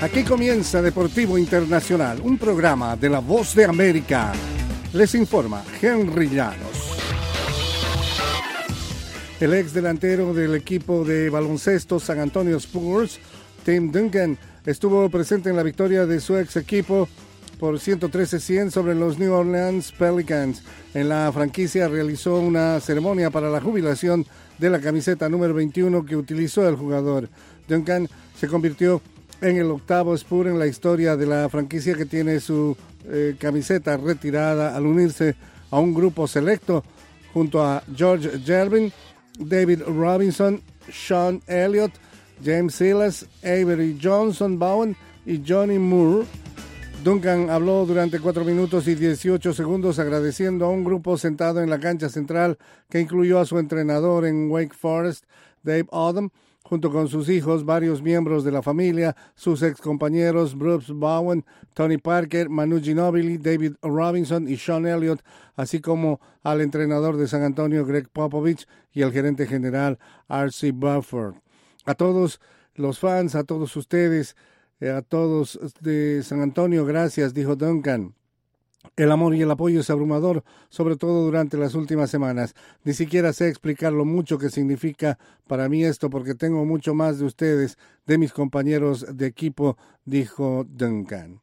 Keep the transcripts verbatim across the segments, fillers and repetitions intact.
Aquí comienza Deportivo Internacional, un programa de La Voz de América. Les informa Henry Llanos. El ex delantero del equipo de baloncesto San Antonio Spurs, Tim Duncan, estuvo presente en la victoria de su ex equipo por ciento trece a cien sobre los New Orleans Pelicans. En la franquicia realizó una ceremonia para la jubilación de la camiseta número veintiuno que utilizó el jugador. Duncan se convirtió en el octavo Spur en la historia de la franquicia que tiene su eh, camiseta retirada al unirse a un grupo selecto junto a George Gervin, David Robinson, Sean Elliott, James Silas, Avery Johnson Bowen y Johnny Moore. Duncan habló durante cuatro minutos y dieciocho segundos agradeciendo a un grupo sentado en la cancha central que incluyó a su entrenador en Wake Forest, Dave Odom, junto con sus hijos, varios miembros de la familia, sus excompañeros Bruce Bowen, Tony Parker, Manu Ginobili, David Robinson y Sean Elliott, así como al entrenador de San Antonio, Greg Popovich, y el gerente general, R C Buffer. A todos los fans, a todos ustedes, a todos de San Antonio, gracias, dijo Duncan. El amor y el apoyo es abrumador, sobre todo durante las últimas semanas. Ni siquiera sé explicar lo mucho que significa para mí esto, porque tengo mucho más de ustedes, de mis compañeros de equipo, dijo Duncan.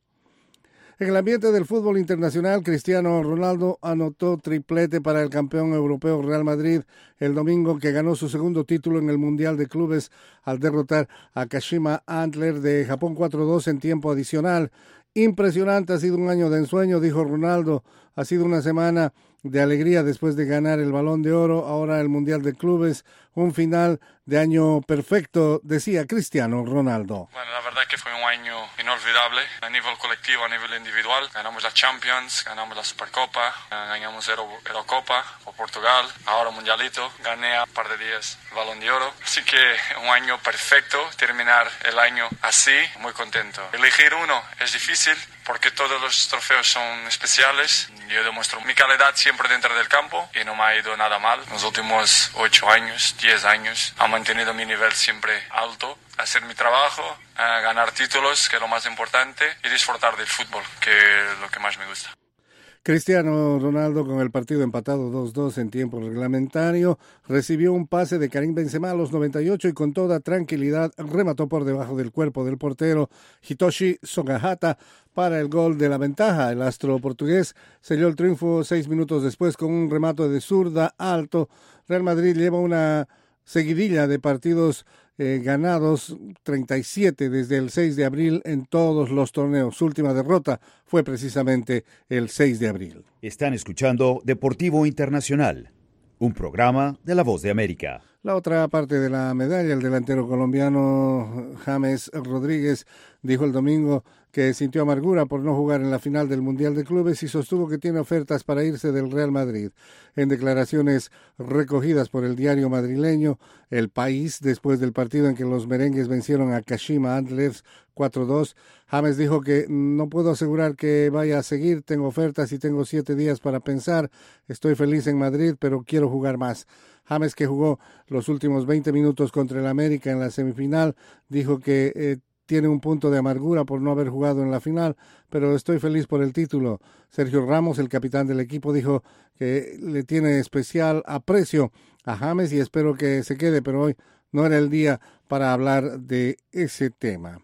En el ambiente del fútbol internacional, Cristiano Ronaldo anotó triplete para el campeón europeo Real Madrid el domingo, que ganó su segundo título en el Mundial de Clubes al derrotar a Kashima Antler de Japón cuatro dos en tiempo adicional. Impresionante, ha sido un año de ensueño, dijo Ronaldo. Ha sido una semana de alegría después de ganar el Balón de Oro, ahora el Mundial de Clubes, un final de año perfecto, decía Cristiano Ronaldo. Bueno, la verdad que fue un año inolvidable a nivel colectivo, a nivel individual. Ganamos la Champions, ganamos la Supercopa, ganamos Euro, Eurocopa por Portugal, ahora Mundialito, gané a un par de días el Balón de Oro. Así que un año perfecto, terminar el año así, muy contento. Elegir uno es difícil porque todos los trofeos son especiales. Yo demuestro mi calidad siempre dentro del campo y no me ha ido nada mal. Los últimos ocho años, diez años, he mantenido mi nivel siempre alto, hacer mi trabajo, ganar títulos, que es lo más importante, y disfrutar del fútbol, que es lo que más me gusta. Cristiano Ronaldo, con el partido empatado dos dos en tiempo reglamentario, recibió un pase de Karim Benzema a los noventa y ocho y con toda tranquilidad remató por debajo del cuerpo del portero Hitoshi Sogahata para el gol de la ventaja. El astro portugués selló el triunfo seis minutos después con un remate de zurda alto. Real Madrid lleva una seguidilla de partidos eh, ganados, treinta y siete desde el seis de abril en todos los torneos. Su última derrota fue precisamente el seis de abril. Están escuchando Deportivo Internacional, un programa de La Voz de América. La otra parte de la medalla, el delantero colombiano James Rodríguez dijo el domingo que sintió amargura por no jugar en la final del Mundial de Clubes y sostuvo que tiene ofertas para irse del Real Madrid. En declaraciones recogidas por el diario madrileño El País, después del partido en que los merengues vencieron a Kashima Antlers cuatro dos, James dijo que no puedo asegurar que vaya a seguir, tengo ofertas y tengo siete días para pensar, estoy feliz en Madrid, pero quiero jugar más. James, que jugó los últimos veinte minutos contra el América en la semifinal, dijo que eh, tiene un punto de amargura por no haber jugado en la final, pero estoy feliz por el título. Sergio Ramos, el capitán del equipo, dijo que le tiene especial aprecio a James y espero que se quede, pero hoy no era el día para hablar de ese tema.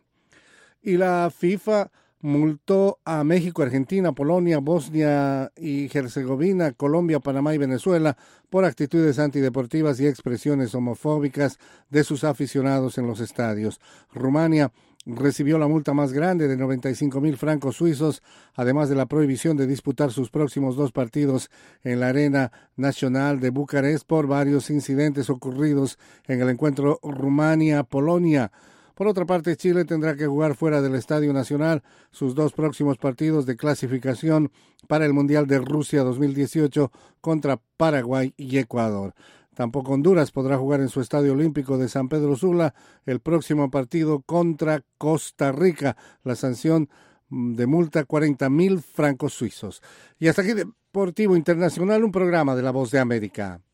Y la FIFA multó a México, Argentina, Polonia, Bosnia y Herzegovina, Colombia, Panamá y Venezuela por actitudes antideportivas y expresiones homofóbicas de sus aficionados en los estadios. Rumania recibió la multa más grande de noventa y cinco mil francos suizos, además de la prohibición de disputar sus próximos dos partidos en la Arena Nacional de Bucarest por varios incidentes ocurridos en el encuentro Rumania-Polonia. Por otra parte, Chile tendrá que jugar fuera del Estadio Nacional sus dos próximos partidos de clasificación para el Mundial de Rusia dos mil dieciocho contra Paraguay y Ecuador. Tampoco Honduras podrá jugar en su Estadio Olímpico de San Pedro Sula el próximo partido contra Costa Rica. La sanción de multa cuarenta mil francos suizos. Y hasta aquí Deportivo Internacional, un programa de La Voz de América.